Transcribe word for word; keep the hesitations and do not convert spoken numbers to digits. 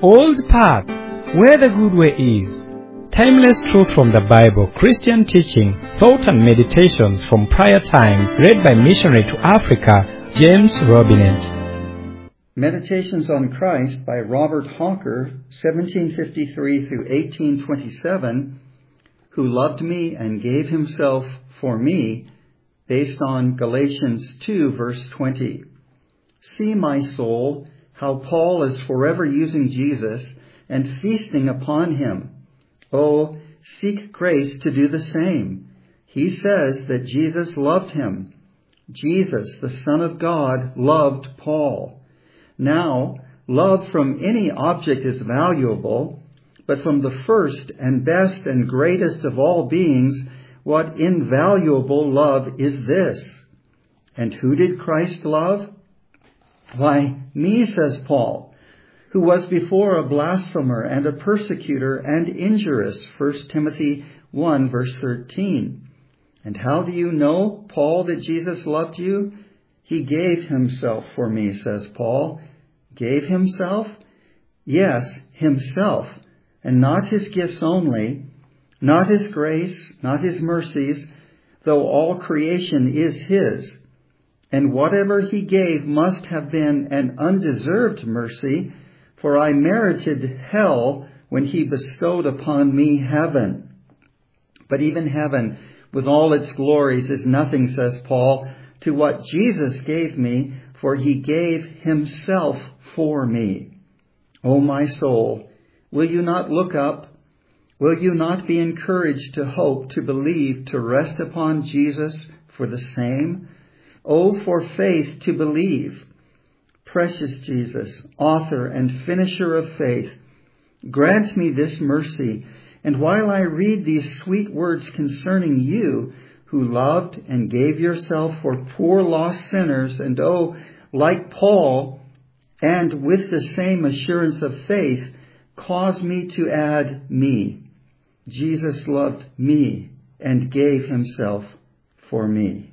Old paths, where the good way is. Timeless truth from the Bible, Christian teaching, thought and meditations from prior times, read by missionary to Africa, James Robinet. Meditations on Christ by Robert Hawker, seventeen fifty-three through eighteen twenty-seven, who loved me and gave himself for me, based on Galatians two, verse twenty. See, my soul, how Paul is forever using Jesus and feasting upon him. Oh, seek grace to do the same. He says that Jesus loved him. Jesus, the Son of God, loved Paul. Now, love from any object is valuable, but from the first and best and greatest of all beings, what invaluable love is this? And who did Christ love? Why, me, says Paul, who was before a blasphemer and a persecutor and injurious, First Timothy one, verse thirteen. And how do you know, Paul, that Jesus loved you? He gave himself for me, says Paul. Gave himself? Yes, himself, and not his gifts only, not his grace, not his mercies, though all creation is his. And whatever he gave must have been an undeserved mercy, for I merited hell when he bestowed upon me heaven. But even heaven, with all its glories, is nothing, says Paul, to what Jesus gave me, for he gave himself for me. O my soul, will you not look up? Will you not be encouraged to hope, to believe, to rest upon Jesus for the same? Oh, for faith to believe. Precious Jesus, author and finisher of faith, grant me this mercy, and while I read these sweet words concerning you, who loved and gave yourself for poor lost sinners, and oh, like Paul, and with the same assurance of faith, cause me to add me. Jesus loved me and gave himself for me.